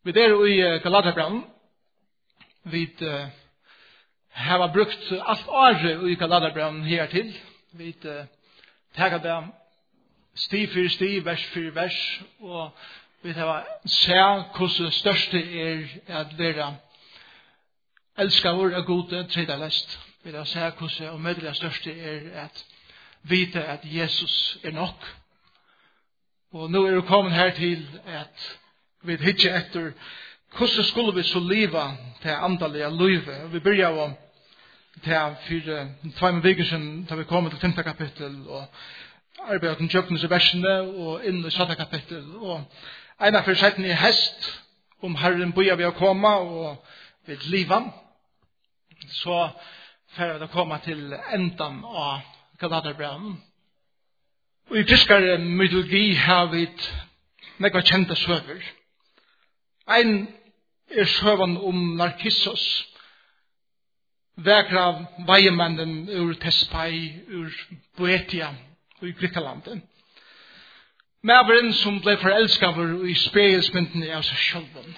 Vi der i Galaterbrand. Vi har brukt alt året i Galaterbrand her til. Vi tager det sti for sti, vers for vers, og vi har sett hvordan største at være elskavur av gode, tredje lest. Vi har sett hvordan og medelig største at vite at Jesus nok. Og nå vi kommet her til at vi hittar etter hvordan skulle vi så leva til antallige livet. Vi begynner å til for 2 veker siden da vi kommer til 5. kapittel og arbeider til kjøpnes i versene og inn i 7. kapittel. Og en av forsetten i hest om Herren bøyer vi å komme og ved livet. Så får vi komme til enden av Galaterbranden. Og i tyskere mytologi har vi nekva kjente søver. Ein søvan om Narkissos, vekra veiemannen ur Tespai, ur Boetia og i Grikkalandet. Maveren som ble forelskaver i spegelsmyndene av seg sjølven.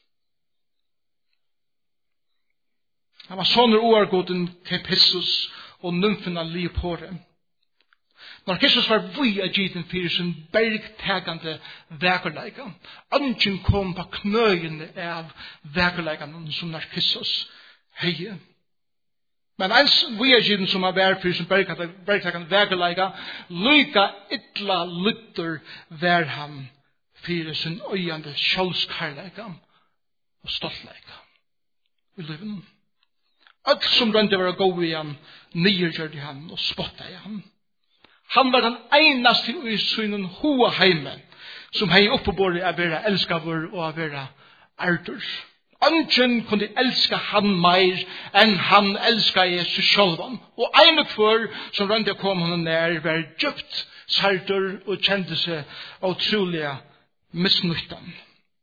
Han var sånne oargoden Tepissus og nymfena Leopore. Narkissus var vi av gyten fyrir sin bergtagande vekerleika. Angen kom på knøyene av vekerleikan som Narkissus heie. Men ens vi av gyten som har vært fyrir sin bergtagande vekerleika, lyka ytla lytter vær han fyrir sin øyande sjálfskarleika og stoltleika i livet. Alt som rønte var å gå i han, nyrgjørte han og spotta i han. Han var den eneste i synen hoa heime som hei oppebore av vera elskavur og av vera artur. Angen kunne elska han meir enn han elska Jesus sjálvan. Og ene kvar som rønte kom han nær var djupt sartur og kjente seg utrolig misnuttan.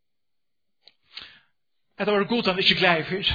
Det var god han ikke glede for.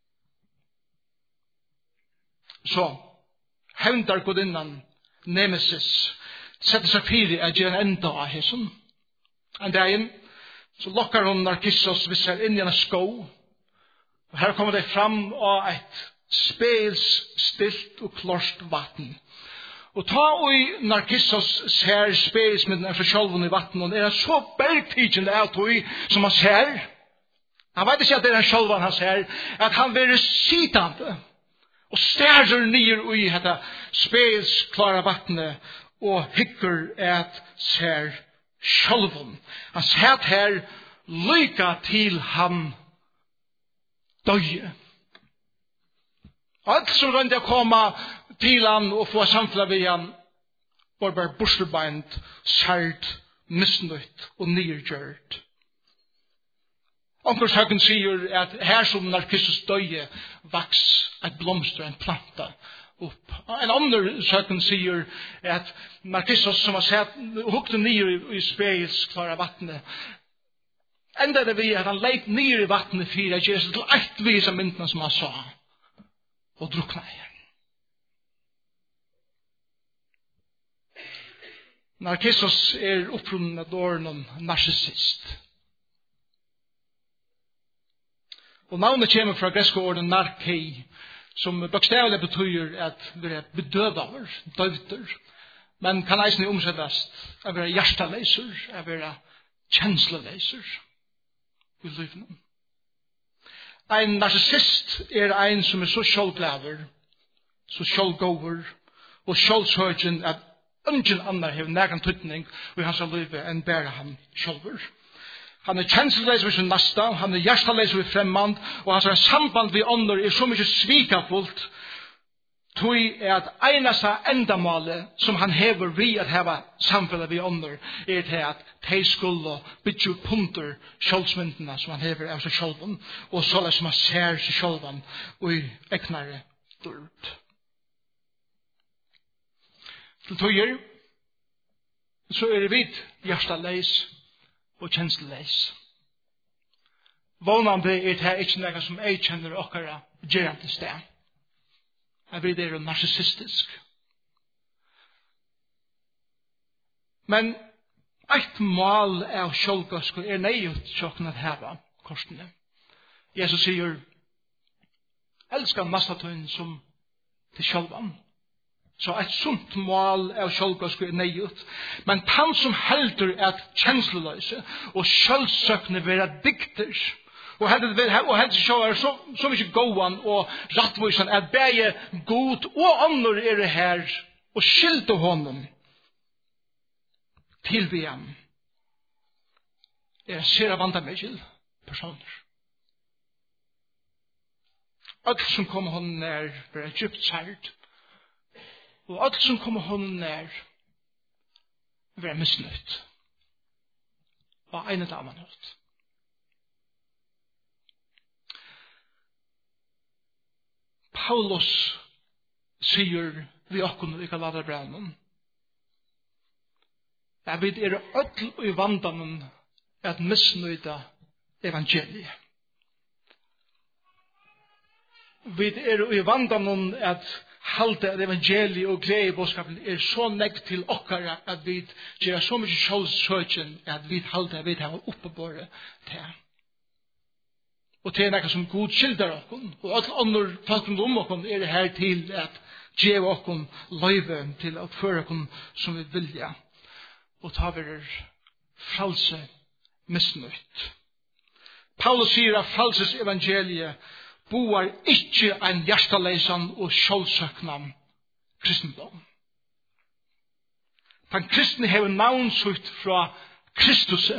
Så, hevndar godinnan Nemesis setter seg fyrir at gjøre en enda av hessen. En dagen så lokkar hun Narkissos visser inn i en sko. Og her kommer det fram av et spelsstilt og klorst vatten. Og ta og Narkissos ser spelsmidden fra sjolven i vatten, og det er så bergtidjende av tog som han ser. Han vet ikke at det er sjolven han ser, at han vil sitande. Og stærer nyer i dette spelsklara vattnet og hykker et ser sjølven. Han satt her lyka til han døye. Alt som rønte å komme til han og få samfunnet ved han var bare borstebeint, sært, misnøyt og nyrgjørt. Onkurs Høggen sier at her som Narkissus døye vaks et blomster, en planta opp. En annen Høggen sier at Narkissus som har sett hukte nyer i spegelsklare vattnet, enda det vi at han leit nyer i vattnet for at Jesus til ett vis av myndene som han sa og drukna i. Narkissus opprunnen av dåren om narsissist. Og navnet kommer fra greske orden narkei, som bokstavelig betyr at vi er bedøvaver, døvter, men kan eisne omsettes at vi er hjerteleiser, at vi er kjensleleiser i livet. En narsissist en som er så sjølglaver, så sjølgåver, og sjølsøkjen at ingen annar har nærkan tøytning i hans liv enn bare han sjølver. Han er kjensleis ved sin nasta, han er hjertaleis ved fremmand, og hans samband ved ånder er så mye svikafullt, tog at eneste endamålet som han hever vi at heva samfunnet ved ånder, til at de skulle bytje punter sjølvsmyndene som han hever av seg sjølven, og så som han ser seg sjølven og i eknare dørt. Til tøyer, så er det vidt hjertaleis og kjensleis. Vånande det ikke noe som jeg kjenner okkara gerande sted. Jeg vet det narsissistisk. Men et mål av sjølgåsk er nøyut sjokken at heva. korsene. Jesus sier, elskar mastatøyen som til sjølvan. Så et sunt mål av sjølvgårdsku er nøyut. Men han som heldur at kjensleløse og sjølvsøkne vera dikter, og heldur sjåar så mykje gåan og rattvisan at bæge god og annor er her og skilde honom til vi ham. Er sér vandamegil personer. Alt som kommer honom nær vera djupt sært, og alt som kommer honom nær vera misnøyt. Og ene damen hørt. Paulus sier vi okkun i Galaterbrevnen at vi er öll i vandanen at misnøyda evangeliet. Vi er i vandanen at halte at evangeliet og gledebåskapen er så nekt til okkara at vi gjør så mye sjølvsøkjen at vi halte at vi har oppebåret til. Og til nekka som god skildar okkon, og alle andre folkene om okkon er her til at gjøre okkon løyve til å føre okkon som vi vilja. Og ta verer fralse misnøyt. Paulus sier at fralses evangeliet boar ikkje ein hjertaleisan og sjølvsøknan kristendom. Den kristne hever navnsutt fra Kristus.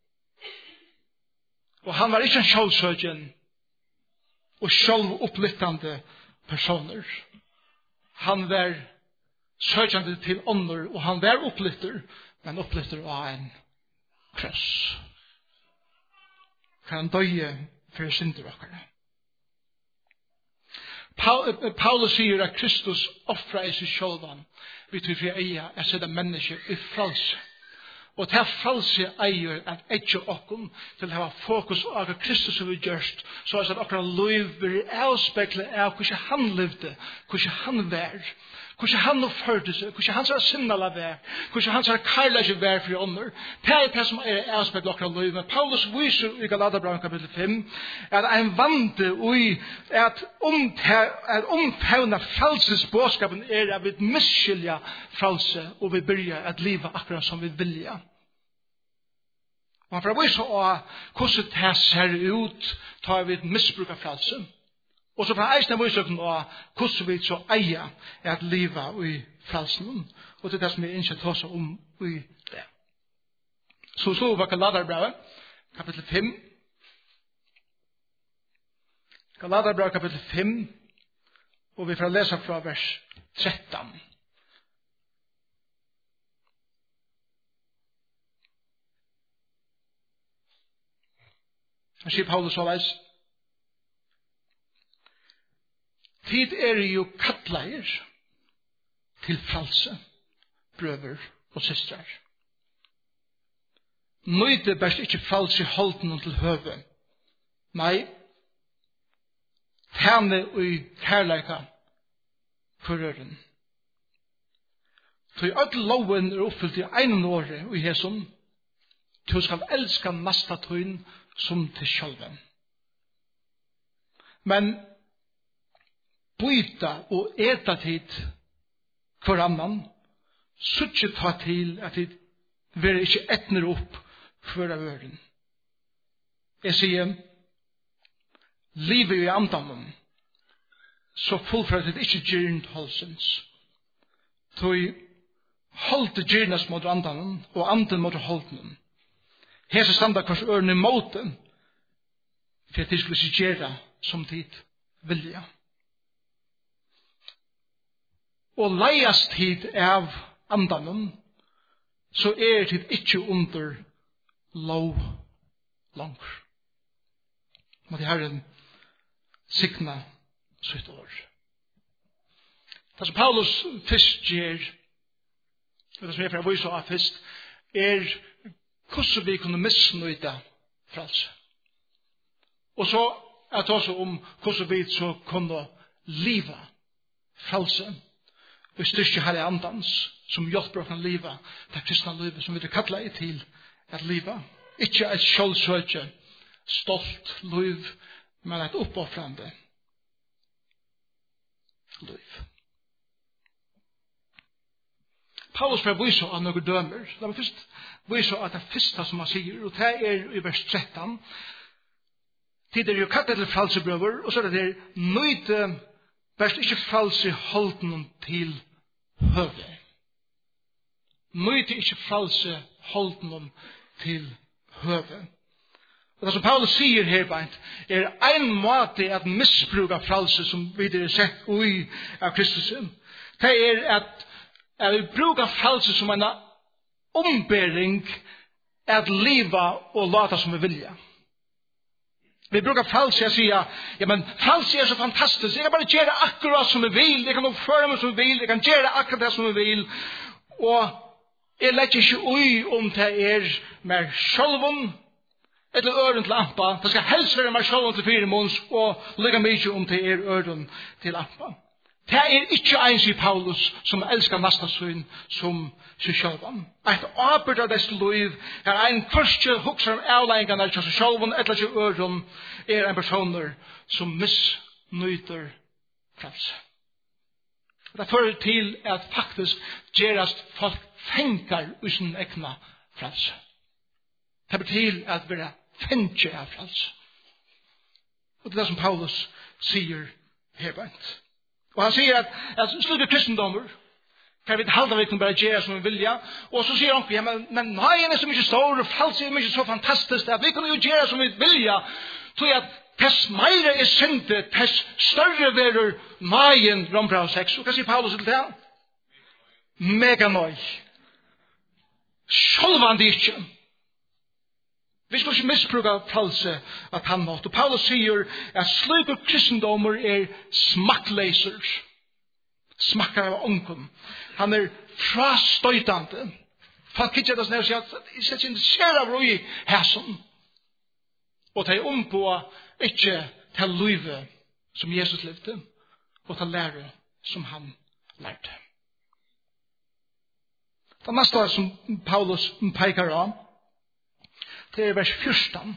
Og han var ikke en sjølvsøkjen og sjølvopplyttende personer. Han var søkjende til ånder, og han var opplytter, men opplytter av en krøss. Kan han døye for synder okkara. Paulus sier at Kristus offrer seg sjølvan vi tror for eia er sett mennesker i fralse. Og til fralse eier at ikke okkon til å ha fokus på hva Kristus har gjort, så at okkara liv blir avspeklet av hvordan han levde, hvordan han var, hvordan han oppførte seg, hvordan han sa sinnala var, hvordan han sa karlage var for ånder. Det er det som er avspeklet okkara liv. Men Paulus viser i Galaterbrevnen kapittel 5 at en vante at omfavna frelsesbåskapen er at vi misskilja frelse og vi begynner at livet akkurat som vi vilja. Og han får vise hvordan det ser ut tar vi et misbruk av frelse. Og så får han eisne vise hvordan vi så eier at livet i frelsen. Og det er det som vi ikke tar seg om i det. Så var Galaterbrevet, kapittel 5. Galaterbrevet, kapittel 5. Og vi får lese fra vers 13. Han sier Paulus såleis: tid er jo kattleier til fralse, brøver og systrar. Nøyde best ikke fralse holden til høve. Nei, tjene og kærleika for øren. Så i alle loven er oppfyllt i en åre og i hesson, du skal elska nasta tøyn som til sjølven. Men byta og eta tid hver annan, suttje ta til at det vil ikke etner opp hver av øren. Jeg sier, livet i andanen, så fullfører det ikke gyrnt holdsens. Tøy holdt gyrnas mot andanen, og anden mot holden. Her så standa hvers ørene mot den, for at de skulle sigjera som tid vilja. Og leias tid av andanen, så er tid ikke under lov langer. Må de Herren signa sitt år. Det som Paulus først gjør, det som jeg får vise av først, er hvordan vi kunne misnøyde frelse. Og så er det også om hvordan vi så kunne liva frelse og styrke Herre andans som hjelper oss å liva det kristne livet som vi kallar til at liva. Ikke et sjølvsøkje stolt liv, men et uppoffrande liv. Paulus får vise av noen dømer. La meg først vise av det første som han sier, og det i vers 13. Tid jo kattet til fralsebrøver, og så det nøyde best ikke fralse holden til høve. Nøyde ikke fralse holden til høve. Og det som Paulus sier her beint, en måte at misbruka fralse som vi sett ui av Kristus. Det at vi brukar fralse som en ombering at liva og lata som vi vilja. Vi brukar fralse og sier, ja, men fralse så fantastisk, jeg kan bare gjøre akkurat som jeg vil, jeg kan oppføre meg som jeg vil, jeg kan gjøre akkurat det som jeg vil, og jeg legger ikke ui om det mer sjølven, eller øren til lampa, det skal helst være mer sjølven til 4 måneder, og legge mye om det øren til lampa. Det ikke ens i Paulus som elsker næsta søn som seg sjølvan. Et arbeid av dess liv en første hukser om avleggene til seg sjølvan, eller til øren, en personer som misnøyter frelse. Det fører til at faktisk gerast folk fengar i sin egna frelse. Det betyr at vi fengar av frelse. Og det som Paulus sier herbeint. Og han sier at slutter kristendommer, kan vi halda vi kan bare gjøre som vi vilja, og så sier han, ja, men nøyen så mye stor, og frelse mye så fantastisk, at vi kan jo gjøre som vi vilja, tror at tess meire syndet, tess større verur nøyen, Rombrau 6, og hva sier Paulus til det? Mega nøy. Sjølvand ikke. Vi skal ikke misbruke frelse at han måtte. Og Paulus sier at slike kristendommer smakkleiser. Smakker av ånden. Han frastøytende. Folk ikke det sånn og sier at jeg skal ikke interessere av roi hæsen. Og det på ikke til livet som Jesus levde, og til lære som han lærte. Det neste som Paulus peker av, det vers 14.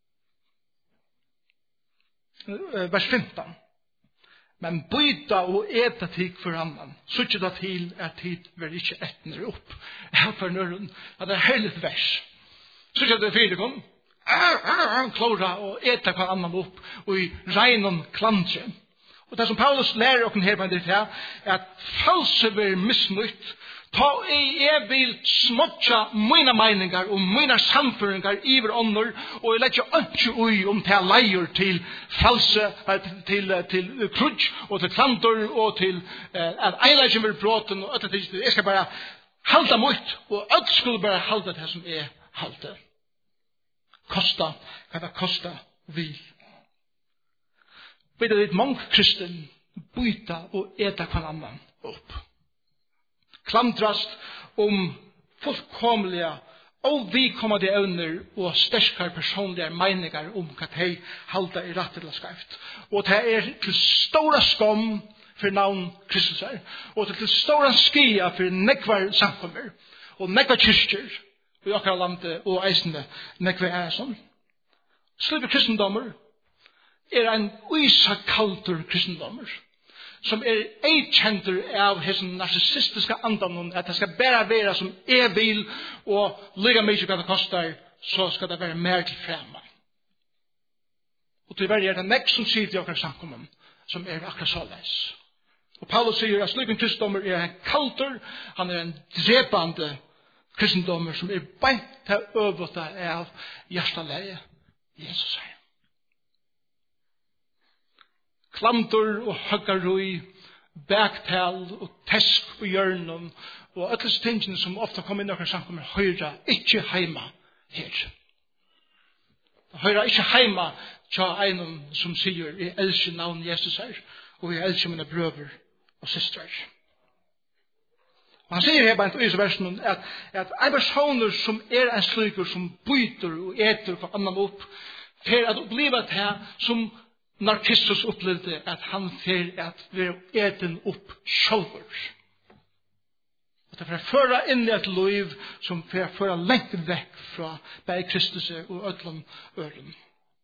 Vers 15. Men byta og eta tid for annan. Så ikke da til at tid vil ikke etner opp. For nøren. Det heilig vers. Så ikke det 4 kom. Klora og eta hver annan opp. Og i regnen klandre. Og det som Paulus lærer oss her på det at false vil misnytt. Ta jeg vil smotja mine meningar og mine samføringar iver ånder, og jeg letter ikke ui om til leier til false, til krudj og til klantor og til at eileggen vil bråten og at jeg skal bare halda mot, og alt skulle bare halda det som er halda. Kosta, hva det kosta vil. Vet du, det mange kristen byta og eta hver annan opp. Klamtrast fullkomliga og vi kommer til evner og sterkere personlige meninger hva de halda i rett eller skreft. Og det til stora skam for navn Kristus og til stora skia for nekvar samkommer og nekvar kyrkjer i akkurat landet og eisende nekvar sånn. Slike kristendommer en uisakaltur kristendommer som kjenter av hessen narcissistiske andan at det skal bare være som vil og ligge mye hva det koster, så skal det være mer til fremme. Og til verre det nek som sier til akkurat samkommen som akkurat så les. Og Paulus sier at slik en kristendommer en kalter, han en drepande kristendommer som beint til øvete av hjertaleie Jesus sier. Klantor og haggarui, baktal og tesk og hjørnen og alle tingene som ofte kommer inn i akkurat samkommer høyre ikke heima her. Høyre ikke heima til en som sier jeg elsker navn Jesus her og jeg elsker mine brøver og søstre. Og han sier her bare i versen at en personer som en sliker som byter og eter for annan opp for at oppleve det som når Kristus opplevde at han fer at være eten opp sjølver. Og det er for å føre inn i et liv som for å føre lengt vekk fra bare Kristus og ødlom øren.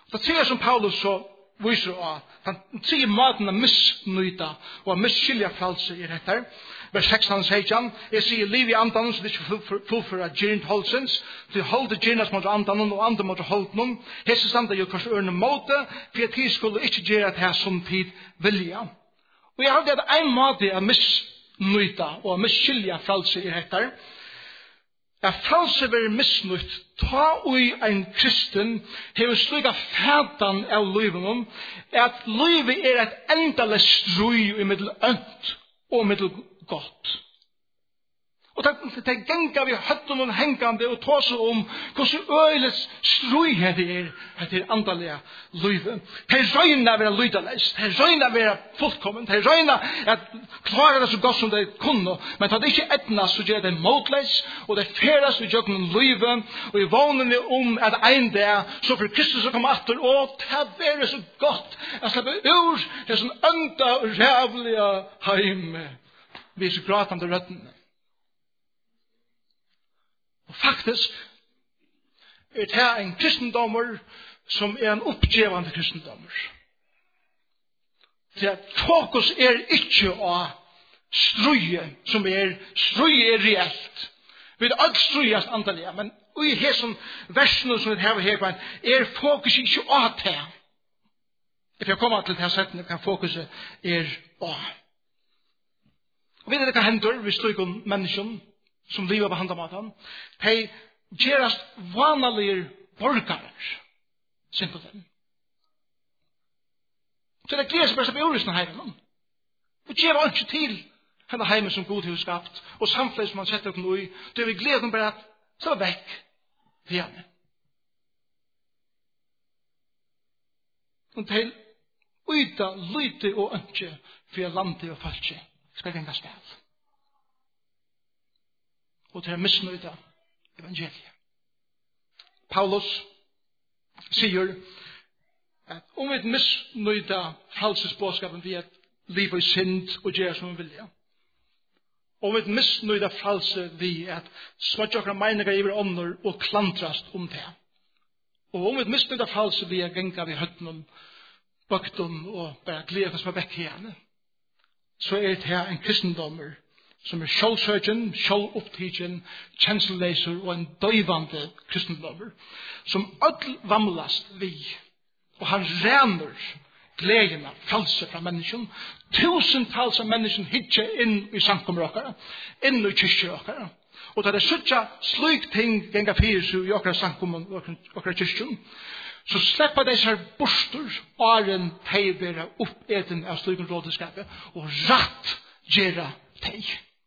Det tredje som Paulus så viser av, den tredje maten å misnøyta og å misskilja frelse i dette. Vers 16 sier han, jeg sier liv i andan, så det ikke fullfører gyrt holdsens, til holde gyrnas mot andan og andan mot holden. Hese standa jo kanskje ørne måte, for at tid skulle ikke gjøre det her som tid vilja. Og jeg hadde en måte å misnøyta og å misskilja frelse i dette. Frelse vil misnøyt, ta ui en kristen, hever slik fætan av livet, at livet et endelig strøy i middel ønt og middel godt. Og det gengar vi høtten og hengande og tåse om hvordan øyles strøy det andalige livet. Det røyner å være lydalest, det røyner å være fullkommen, det røyner at klare det så godt som det kunne, men det ikke etna så gjør det motless, og det feres vi gjør noen livet, og i vågnene om at en dag, så for Kristus å komme atter, og det er så godt, jeg slipper ur det sånn ønda og rævlige heim, vi er så gratende røttene. Og faktisk det en kristendommer som en oppgivende kristendommer. Det fokus ikke av strøye, som strøye reelt. Vi alt strøyest antallet, men i hesen versene som vi har her, fokus ikke av det. If jeg kommer til det her settene, kan fokuset av. Og vet du hva hender hvis du ikke mennesken som lever på handamaten, de gjerast vanlige borgare, simpelthen. Så det gleder seg bare på jordisen heimen. Og gjør ikke til henne heimen som Gud har skapt, og samfunnet som han setter opp noe i, det vil glede dem bare at så er vekk til henne. Og til uita, lyte og ønske for landet og folket skal genga sted. Og til misnøyda evangeliet. Paulus sier at om vi misnøyda frelsesbåskapen vi at livet i synd og gjør som vi vilja. Om vi misnøyda frelse vi at smatt okra meninger i ånder og klantrast om det. Og om vi misnøyda frelse vi at genga vi høtten baktum og bare glede oss med vekk igjen. Så det her en kristendommer som sjølvsøkjen, sjølvopptidjen, kjensleser og en døyvande kristendommer, som all vamlast vi, og han rener gledene, frelse fra mennesken, tusentals av mennesken hitje inn i samkommer okkara, inn i kyrkje okkara, og da det suttja slik ting genga fyrir i okkara samkommer okkara kyrkjen, så slipper de seg bostor åren teibere oppeten av slikken rådeskapet, og ratt gjera teg.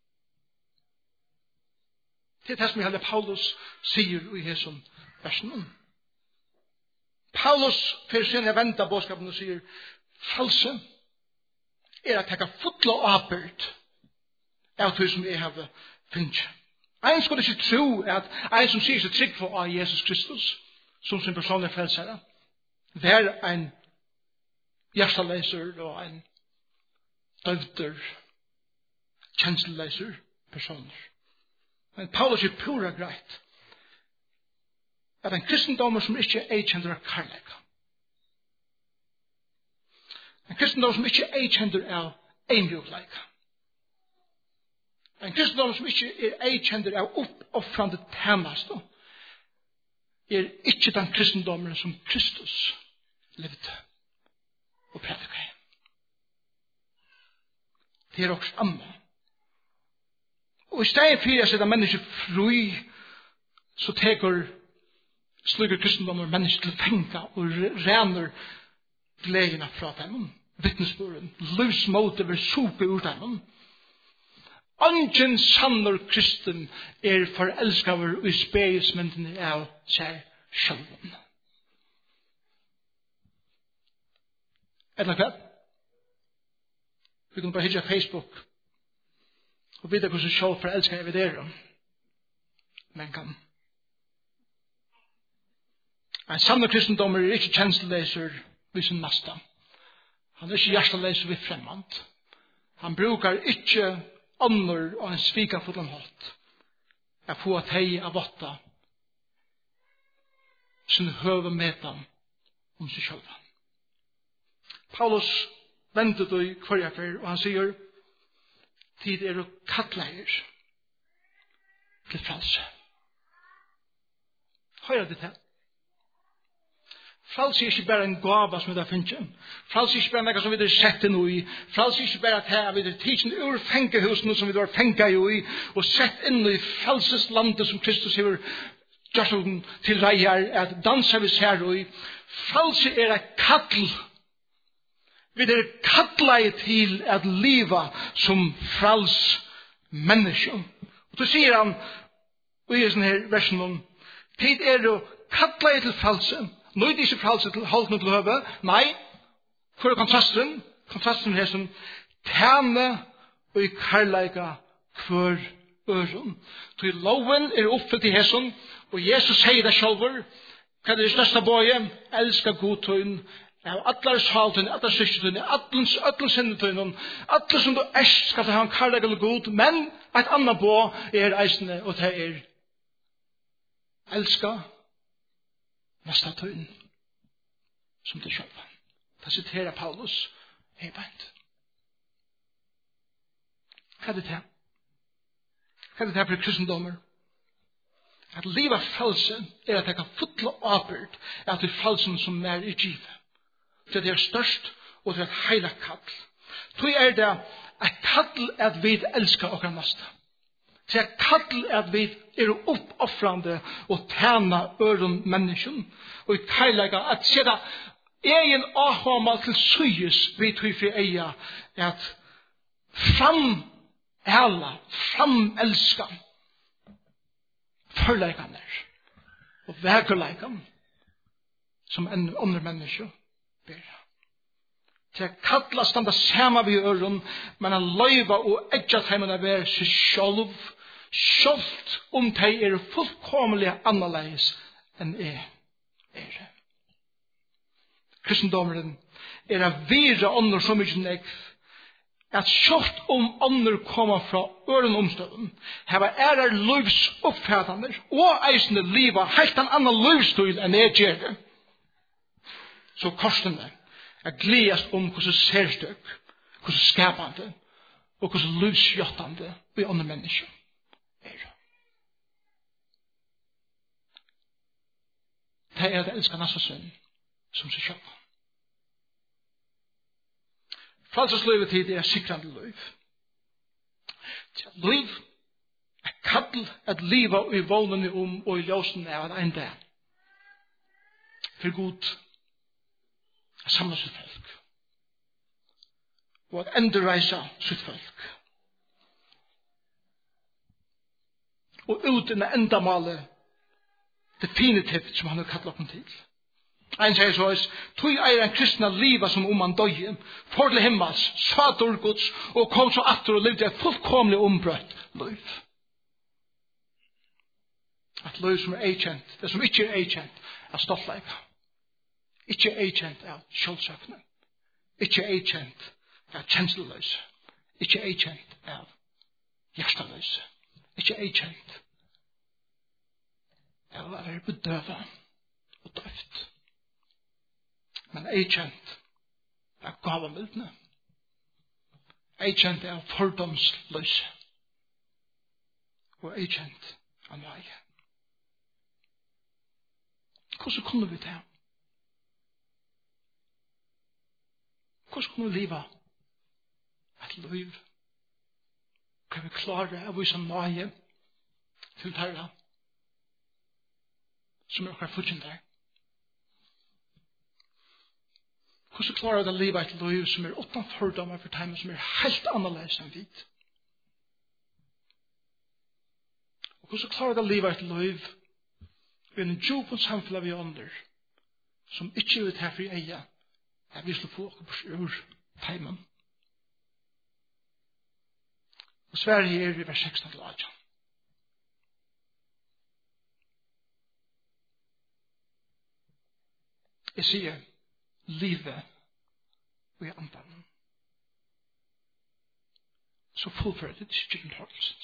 Det er det som hele Paulus sier i hesson versen. Paulus fyrir sin venta bådskapen og sier frelse at tekka fotla avbyrd av det som jeg har finnet. En skulle ikke tro at en som sier seg trygg for av Jesus Kristus som sin personlige frelsere vær en hjertaleser og en døvder kjensleleser personer. Men Paulus er pura greit at en kristendommer som ikke kjender av karlæka. En kristendommer som ikke kjender av einbjørleika. En kristendommer som ikke kjender av oppoffrande tjeneste ikke den kristendommen som Kristus levde og predikade. Det også annet. Og i stedet for å sette mennesker fri, så teker slike kristendommer mennesker til å tenke og rener gledene fra dem, vittnesbyrden, livsmåte vil sope ut dem. Ingen sanner kristen forelskaver og i speilsmyndene av seg selv. Eller hva? Vi kan bare hitje Facebook og vite hvordan selv forelsker jeg ved dere. Men kan. En sanner kristendommer ikke kjensleleser ved sin neste. Han ikke hjerteleser ved fremmant. Han brukar ikke ånder og en svika for den hatt. Jeg får at hei av åtta sin høve metan om sig själva. Paulus väntar då i kvarjafer och han säger tid är att kalla er till frälse. Høyre det her. Frälse er ikke bare en gava som vi har finnet. Frälse er ikke bare noe som vi har sett inn i. Frälse er ikke bare at vi har tidsen ur fengehusen som vi har fenget i og sett inn i frelseslandet som Kristus har gjort til reier at dansa vi ser i. Frälse er et kall. Vi er kallet til at leva som frels menneske. Og så sier han i sånne her versen tid er å kalla til frelse. Nå er det ikke frelse til halvt til høve. Nei, for kontrasten. Kontrasten er som tjene og i karlaika hver øren. Til loven er oppfyllt i hesson, og Jesus sier det selv. Hva er det største bøye? Elsker godtøyen, av atler saltøyen, atler sysketøyen, atler sinnetøyen, atler som du erst skal ha en karlaika eller god, men et annet bå er eisende, og det er elska nästa tøyen som det själva. Det citerar Paulus hebent. Hva er det her? Hva er det her for kristendommer? At liva frelse er at jeg kan fotla avbyrd at det er frelsen som er i givet. Det er størst og det er et heila kall. Tog er det et kall at vi elskar okra nasta. Det er kall at vi er oppoffrande og tjena øren mennesken og i kailega at sida egen avhamal til syes vi tog for eia at fram elska förleikan og vägerleikan som en andre menneske ber. Til å kalla standa sama vi øren, men å løyva og edja teimen av være seg sjálft om de er fullkomlig annerledes enn er. Kristendommeren er å vire ånder så mye nek at sjálft om ånder kommer fra øren omstøden heva er livs oppfattende og eisende liva helt en annen livsstil enn er gjerne. Så korsene er gledast om hvordan særstøk, hvordan skapande og hvordan livsgjottande vi andre mennesker er. Det er det elskar næsta sønn som seg sjálv. Frelseslivet tid er sikrande liv. Liv er kall at liva i vånene om og i ljósen av en enda. For god at samla sitt folk. Og at endurreisa sitt folk. Og uten endamalet definitivt som han har kallat opp til. Ein sier så tog er en kristna liva som om han døg for til himmels, svator Guds og kom så atter og levde et fullkomlig ombrøtt liv. Et liv som er eikjent, det som ikke er eikjent av stoltleika. Ikke er eikjent av sjølvsøkne. Ikke er eikjent av kjensleløse. Ikke er eikjent av hjerteløse. Ikke er eikjent av å være bedøva og døft. Men eikjent av gavamildene. Eikjent av fordomsløse. Og eikjent av nøye. Hvordan kunne vi det? Hvordan kunne vi leve et liv? Kan vi klare å vise nøye til Herre som er akkurat fortjent der? Hvordan klarer vi å leve et liv som er uten fordommer for timen som er helt annerledes enn vi? Og hvordan klarer vi å leve et liv i en djup samfunn vi ånder som ikke vil ta fri eie at vi skal få åker på ur timen? Og Sverige er i vers 16 til 18. Jeg sier livet og i andan. Så fullfører det ikke til hårdelsens.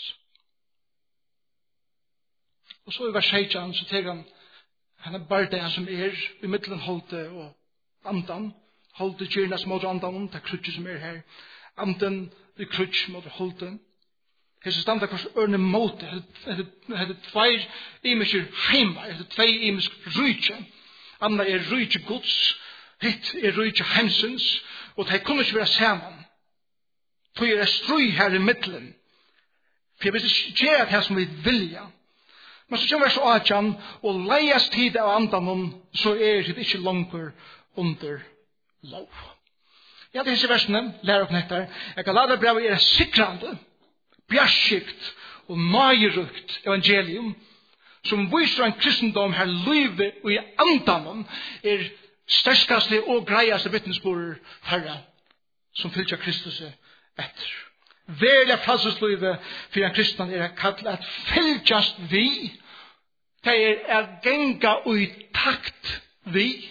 Og så i vers 16 så tenker han er bardeien som er i middelen holdet og andan, holde kyrnas mot andan, ta krutje som her, anden vi krutje mot holden. Hese standa kors ørne mot, det tveir imisker heimar, det tvei imisk rujtje. Anna rujtje gods, hitt rujtje hensens, og det kunne ikke være saman. Det strøy her i middelen. For hvis det skjer det som vi vilja, men så kommer vi så atjan, og leias tid av andan, så det ikke langer under lov. Ja, det er versene, lærer opp nettar. Jeg kan lade brevet sikrande, bjørskikt og nøyrukt evangelium, som viser en kristendom her livet og i andan sterskaste og greiaste vittnesbord herre, som fylkja Kristus etter. Verlig frelseslivet for en kristen kallet at fylkjast vi, det genga og i takt vi,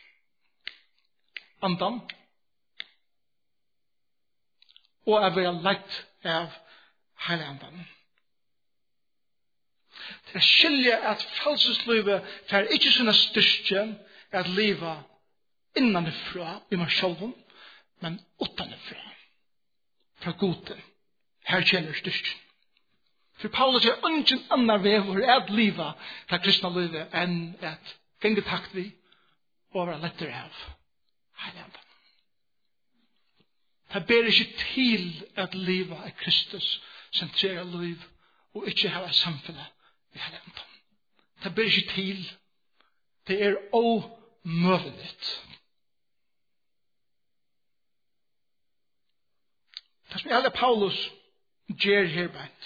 andan, og er være lett av hele andan. Det skiljer at frelseslivet for ikke sånne styrke at leva innanifra i meg selv, men utanifra. Fra gode. Her kjenner styrken. For Paulus ingen annan vever at leva fra kristna livet enn at genge takt vi og være lettere av hele andan. Det ber ikke til at leva er Kristus sentrera liv og ikke ha samfunnet i hele andan. Det ber ikke til. Det omøveligt. Det som alle Paulus gjør herbeid.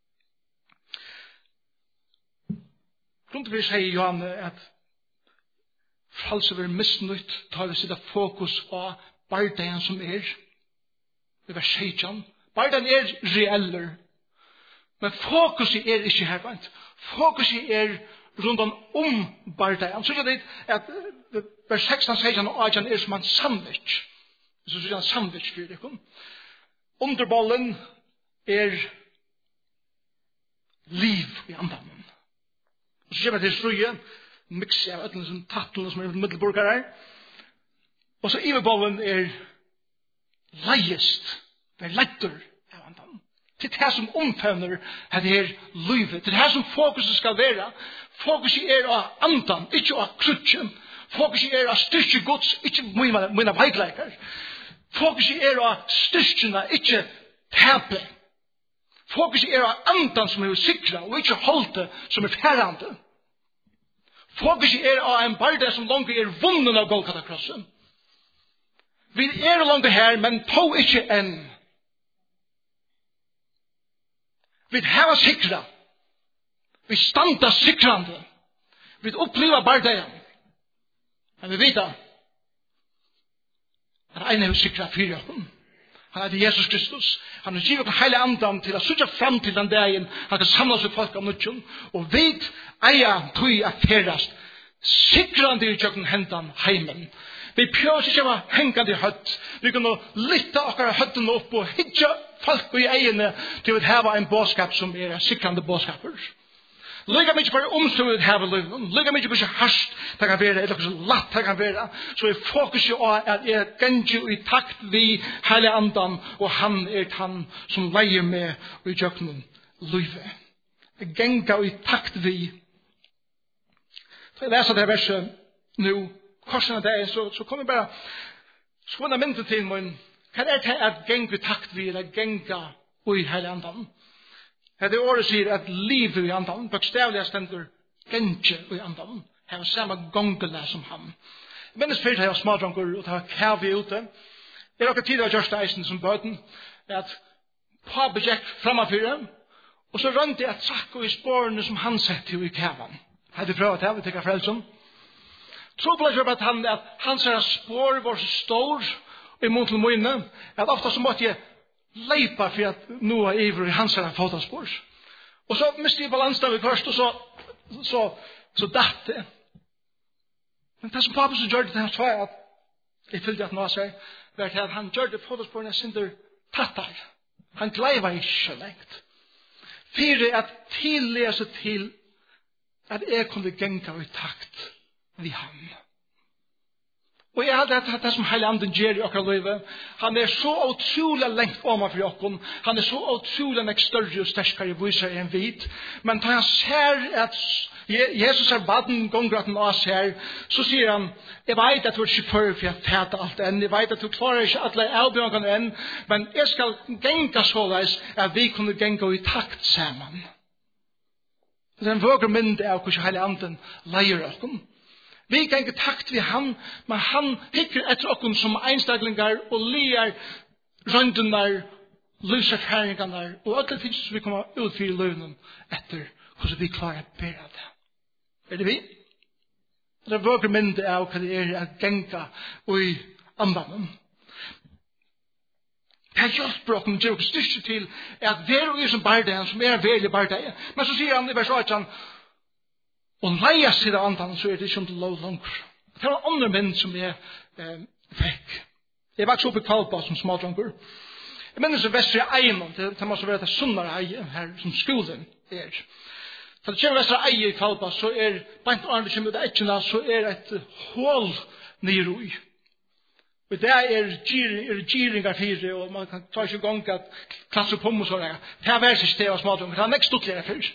Grunnen til å si Johan at frelse vil misnytt, tar vi sitt fokus på bardagen som i vers 16. Bardagen reeller, men fokuset ikke herbeid. Fokuset rundt om bardagen. Så det at vers 16, 16 og 18 som en sandwich. Så det en sandwich for det. Underbollen liv i andan. Og så kommer det strøye, mikse av ødelen som tattlene som middelborgere her. Og så iverbollen leiest, letter av andan. Til det som omfevner at det livet. Til det som fokuset skal være. Fokuset av andan, ikke av krutjen. Fokuset av styrke gods, ikke mine veikleikere. Fokuset av styrkene, ikke tape. Fokuset av andan som sikra, og ikke holde som færande. Fokuset av en barde som langt vunnen av Golgata-krossen. Vi langt her, men på ikke enn. Vi har sikra. Vi standa sikrande. Vi oppleva bardagen. Men vi vet at en er sikra fyra. Han er Jesus Kristus. Han har givet hele andan til å sutja fram til den dagen han kan samla seg folk av nødjon. Og vet eier tog at ferast sikrande i tjøkken hendan heimen. Vi prøver ikke å hengande i høtt. Vi kan lytte akkurat høtten opp og hitja folk i eiene til å hava en bådskap som sikrande bådskaper. Lyga mykje bare omstående å hava løgnen. Lyga mykje bare harst det kan være, eller så latt det kan være. Så fokuset av at gengi i takt vi hele andan, og han han som leier med i tjøkkenen løyve. Genga i takt vi. Så jeg leser det verset nå, korsen av det, så kommer bare skåne mynden til min. Hva det at genga i takt vi, eller genga i hele andan? Det året sier at livet i andan, bokstavlig stendur gengi i andan, har samme gongele som han. Jeg minnes fyrir jeg har smadranker, og det har kævi ute. Det akkurat tidligere gjørste eisen som bøten, at Pabe gikk framafyrir, og så rønte jeg trakk i spårene som han sette i kævan. Hadde prøvd det, vi tenker frelsen. Så ble det at hans spår var så stor i mot til mine, at ofte så måtte jeg leipa for at nå er iver i hans fotaspår. Og så mistet jeg balansen av først, og så datt det. Men det som Pape så gjør det til hans tvær, at jeg fyllde at nå seg, var til at han gjør det fotasporene sinter tattar. Han gleiva ikke lengt. For at tillese til at jeg kunne genga i takt vi han. Og jeg hadde det som hele anden gjør i akkurat livet. Han så utrolig lengt om for okken. Han så utrolig lengt større og sterkere viser enn vit. Men da han ser at Jesus baden gonger at han også her, så sier han, jeg vet at du ikke fører for å fæte alt enn. Jeg vet at du klarer ikke alle avbjørnene enn. Men jeg skal genga såleis at vi kunne genga i takt sammen. Det er en våger mynde av hvordan hele anden leier okken. Vi kan ikke takt ved han, men han hikker etter okken som einstaklingar og lier røndenar, lyserfæringarnar og alle ting som vi kommer ut for i løgnen etter hvordan vi klarer å bære det. Er det vi? Det er våger mynde av hva det er å genga og i andanen. Det er hjelper okken til å styrke til at vi er som bardeien, som er veldig bardeien. Men så sier han i vers 8, og leia seg av andan, så er det ikke lov langer. Det var andre menn som jeg fikk. Jeg vokste opp i Kvalpa som smådranker. Jeg minnes i Vestre Eienmann, det måtte være det sunnere eie her som skolen er. For det kommer Vestre Eie i Kvalpa, så er bant og andre kommer ut av etkjene, så er et hål nyroi. Og det er giringar fire, og man kan ta ikke gong at klasser på og sånn. Det er verst sted av smådranker, det er nekst stortligere før.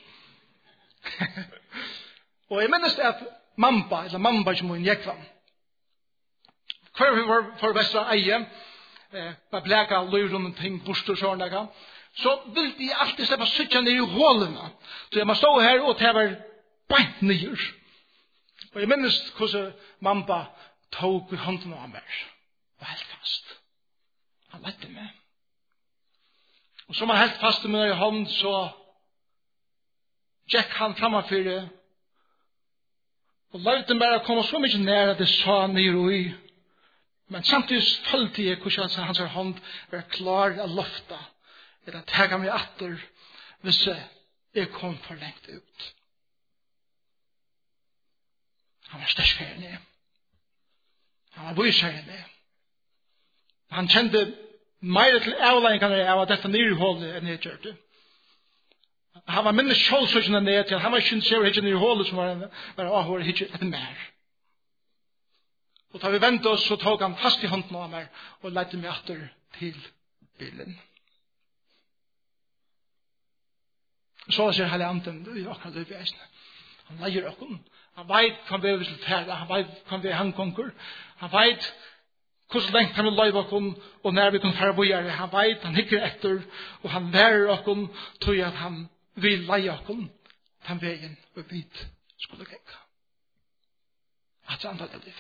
Og jeg minnes at Mamba som en jekvann. Hver vi var for Vestra Eie, med blæka løyron og ting, bort og sånn, så vil de alltid slippe sytja ned i hålene. Så jeg må stå her og det var beint nyer. Og jeg minnes hvordan Mamba tog i hånden av meg. Og helt fast. Han lette meg. Og som han helt fast med i hånd, så gikk han framafyrir og lærte bare å komme så mye nær at det sa nyroi. Men samtidig følte jeg hvordan hans hånd var klar å lofta, eller å tega meg atter hvis jeg kom for lengt ut. Han var sterskere enn jeg. Han var vysere enn jeg. Han kjente mer til avleggene av dette nyrhålet enn jeg gjør det. Han var minne kjølsøkene ned til, han var ikke ser ikke ned i hålet som var avhåret ikke etter mer. Og da vi ventet oss, så tok han fast i hånden av meg og leite meg atter til bilen. Så ser hele anden i akkurat det vi eisene. Han leier okken. Han vet hva vi vil fære, han vet hva vi er hangkonkur. Han vet hvordan lengt han vil leive okken, og når vi kan fære bojere. Han vet, han hikker etter, og han lærer okken, tror jeg at han vi leie okken den veien og vidt skulle genga. At det andre liv.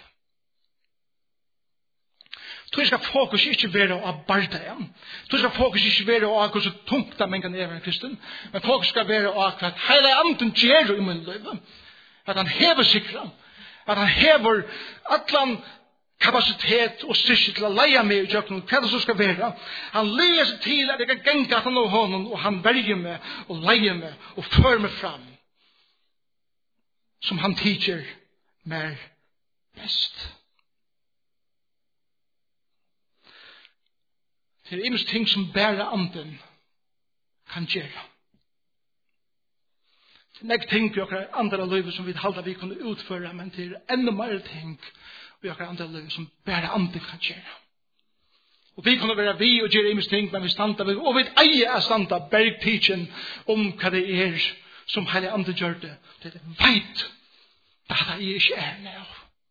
Så skal fokus ikke være av bardeien. Så skal fokus ikke være av hvordan tungt det mengen er en kristen. Men fokus skal være av at hele anden gjør i min liv. At han hever sikra. At han hever atlan kapasitet og styrke til å leie meg i jøkken, hva det så skal være. Han leier seg til at jeg kan genga at han og hånden, og han velger meg, og leier meg, og fører meg fram. Som han teacher meg best. Det er imens ting som bare anden kan gjøre. Det er ikke ting på akkurat andre livet som vi halda vi kunne utføre, men det er enda mer ting vi har andre liv som bare andre kan gjøre. Og vi kunne være vi og gjøre imens ting, men vi standa ved, og vi eier er standa bergtidsen om hva det er som hele andre gjør det. Det er veit at det ikke er nå.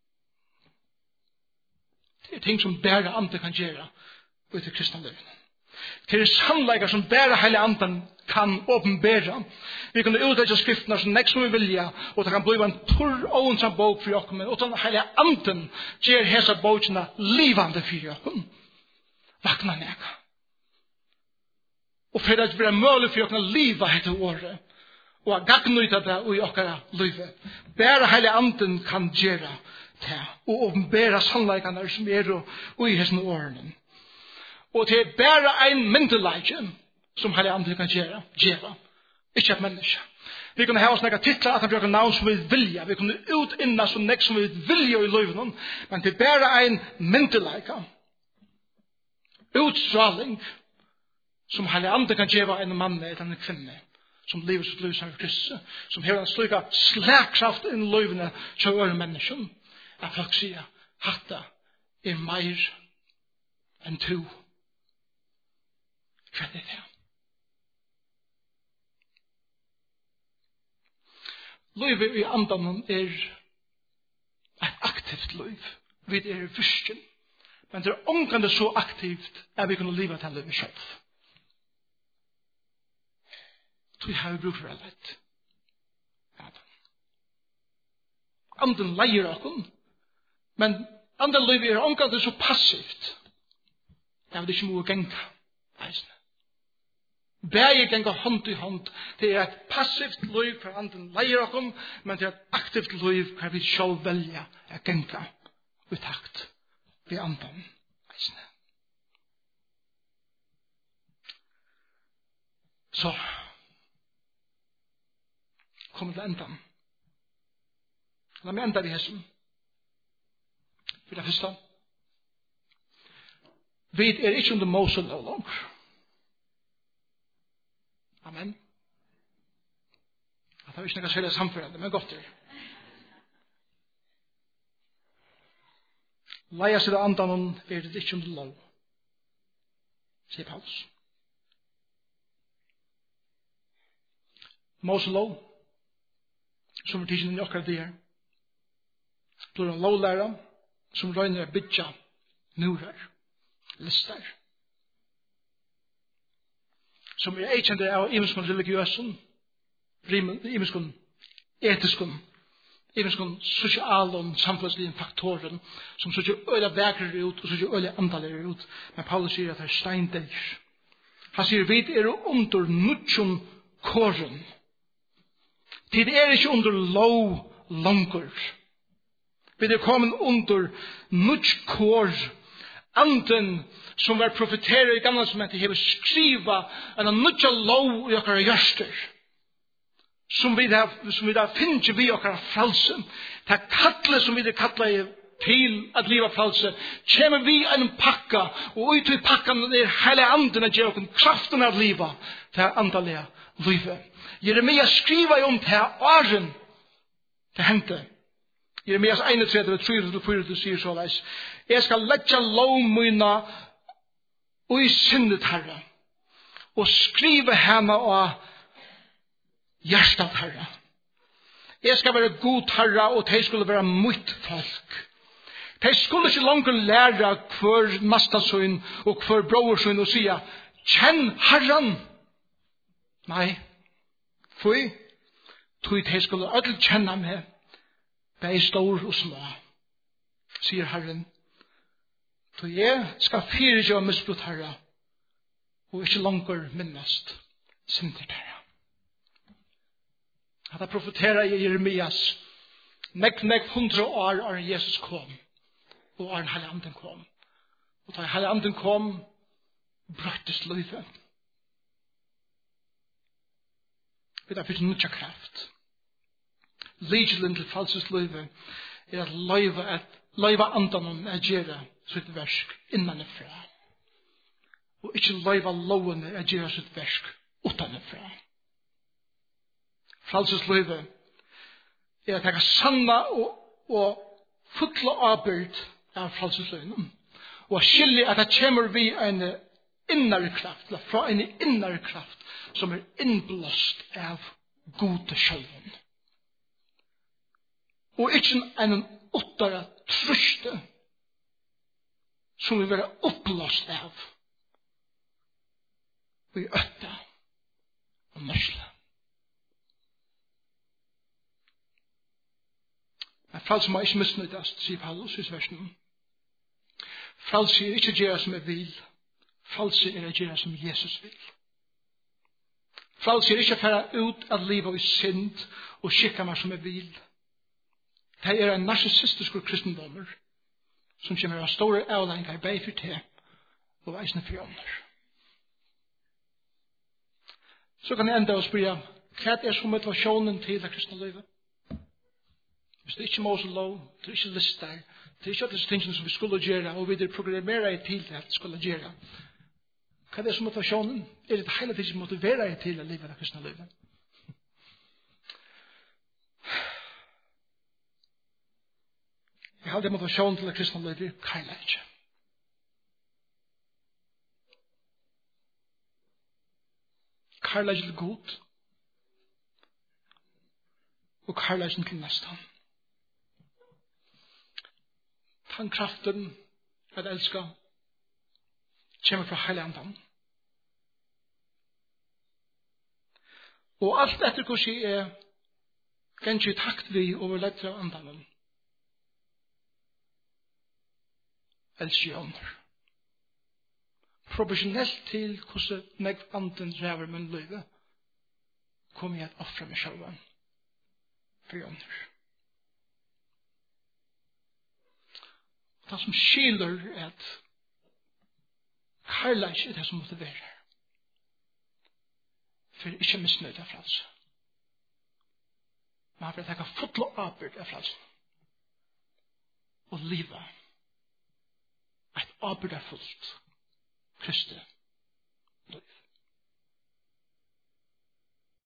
Det er ting som bare andre kan gjøre ut i kristne liv. Det er sannleikar som bare hele anden kan åpenbære. Vi kan utlegge skriftene som nekst som vi vilja, og det kan bli en torr og onsam bok for oss, men utan hele anden gjør hese bokene livande for oss. Vakna nega. Og for at det blir mulig for oss liva etter året, og at gagnuita det i okkara livet. Bare hele anden kan gjøre det, og åpenbære sannleikene som er i hese årene. Og det er bare en myndelager som hele andre kan gjøre. Ikke et menneske. Vi kunne ha oss nekka titler at han bruker navn som vi vilja. Vi kunne utinna som nek som vi vilja i løyven. Men det er bare en myndelager. Utstråling som hele andre kan gjøre en mann eller en kvinne. Som lever sitt liv som Kristus. Som har en slik slagkraft inn i løyvene til å gjøre mennesken. At folk sier, hatta mer enn to. Hva det? Livet i andan et aktivt liv. Vi virken. Men det omgående så aktivt at vi kunne leve til livet selv. Så vi har bruk for det. Anden leier oss, men anden livet omgående så passivt. Jeg vil ikke må genga. Bæge genga hånd i hånd. Det et passivt liv for anden leier oss, men det et aktivt liv for vi selv velja å genga i takt ved anden. Så kommer til endan. La meg enda vi hessen. For det første. Vi ikke under Mose lov langer. Amen. Det har ikke noe særlig samfunnet, men godt det. Leia seg av andan det ikke under lov. Sier Paulus. Mose lov, som er tidsen i akkurat det her, blir en lovlærer som røyner bytja murer, lister, som er eikjende av imenskon religiøsen, imenskon etiskon, imenskon sosialen, samfunnslige faktoren, som så ikke øyla vekrere ut, og så ikke øyla andaligere ut. Men Paulus sier at det er steindeir. Han sier, vi er under nutjon kåren. Tid er ikke under lov langer. Vi er kommet under nutjkår, anden som var profeterer i gamla som heter hever skriva en nutja lov i okkara hjørster. Som vi da finner vi okkara fralse. Det kattle som vi da kattler til at liva fralse. Kjemer vi en pakka, og ut i pakkan er hele anden at gjøre okken kraften av liva til andalige livet. Jeremia skriver om til åren til hente. Jeremias 31:3-4 sier såleis: jeg skal letja lovmøyna og i sinnet herre, og skrive henne av hjertet herre. Jeg skal være god herre, og de skulle være mitt folk. De skulle ikke langt lære hver mastasøyn og hver broversøyn og sige, kjenn herren. Nei, tog de skulle alle kjenne meg, det stor og små, sier Herren. Så jeg skal fyrtjøve misbrutt herre, og ikke langer minnast synder herre. At jeg profeterer i Jeremias, nekk 100 år er Jesus kom, og er en heilig anden kom. Og da heilig anden kom, brøttes livet. Vi har fått mye kraft. Legelen til falses løyve er at løyve andanen er gjøre sitt versk innanifra. Og ikke løyve lovene er gjøre sitt versk utanifra. Falses løyve er at jeg sanna og fulla avbyrd av falses løyven. Og skilje at det kommer vi en innare kraft, eller fra en innare kraft som er innblåst av gode sjølven. Og ikke en åttare truste som vil være opplåst av i øtta og nørsle. Men frelse må ikke misnyttast, sier Paulus i versen. Frelse er ikke gjøre som jeg vil. Frelse er å gjøre som Jesus vil. Frelse er ikke å fære ut av livet i synd og skikke meg som jeg vil. Det er en narsissistisk kristendommer som kommer av store avlengar i bei for te og veisende for ånder. Så kan jeg enda og spørre, hva er som motivasjonen til det kristne livet? Hvis det ikke Mose lov, det er ikke lister, det er ikke disse tingene som vi skulle gjøre, og vi programmerer til det at vi skulle gjøre. Hva er som motivasjonen? Er det hele tiden som motiverer til å leve det kristne livet? Jeg har demonstrasjon til det kristne livet, kærleik. Kærleik til god, og kærleik til nestan. Han kraften at elska kommer fra hele andan. Og alt etter hvordan jeg er ganske takt vi over lettere andan. Elsker jeg ånder. Proportionelt til hvordan meg anden ræver min liv kommer jeg at offre meg selv for ånder. Det som skiler er at kærleik er det som motiverer. For ikke misnøyd av frelse. Men for at jeg kan fotla avbyrd av frelsen. Og livet. Et avbyrd er fullt. Kristi